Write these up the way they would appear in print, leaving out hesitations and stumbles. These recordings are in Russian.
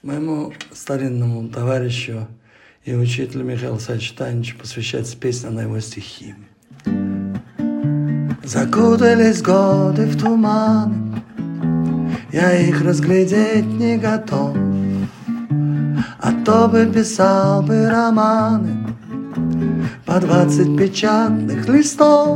Моему старинному товарищу и учителю Михаилу Савичу Таничу посвящается песня на его стихи. Закутались годы в туманы, я их разглядеть не готов, а то бы писал бы романы по 20 печатных листов.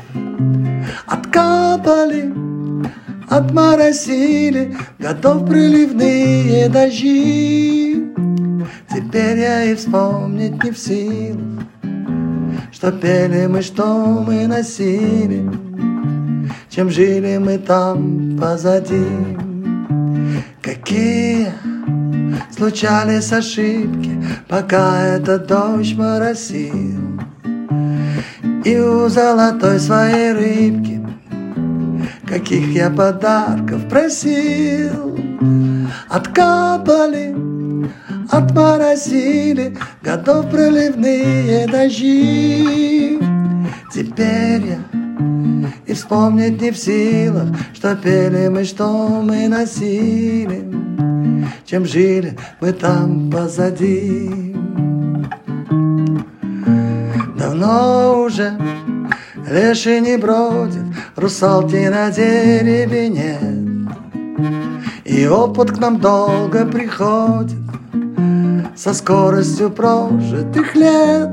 Откапали, отморосили годов проливные дожди. Теперь я и вспомнить не в силах, что пели мы, что мы носили, чем жили мы там позади. Какие случались ошибки, пока этот дождь моросил, и у золотой своей рыбки каких я подарков просил. Откапали, отморозили годов проливные дожди. Теперь я и вспомнить не в силах, что пели мы, что мы носили, чем жили мы там позади. Давно уже леший не бродит, русалки на дереве нет, и опыт к нам долго приходит со скоростью прожитых лет.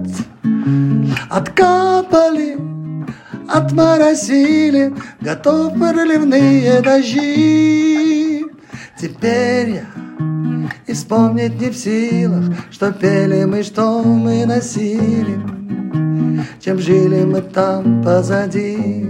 Откапали, отморозили готов проливные дожди. Теперь я и вспомнить не в силах, что пели мы, что мы носили, чем жили мы там позади.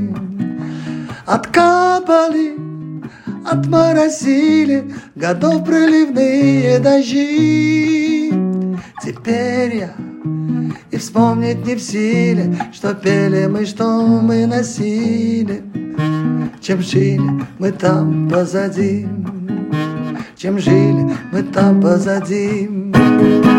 Откапали, отморозили годов проливные дожди. Теперь я и вспомнить не в силе, что пели мы, что мы носили, чем жили мы там позади, чем жили мы там позади.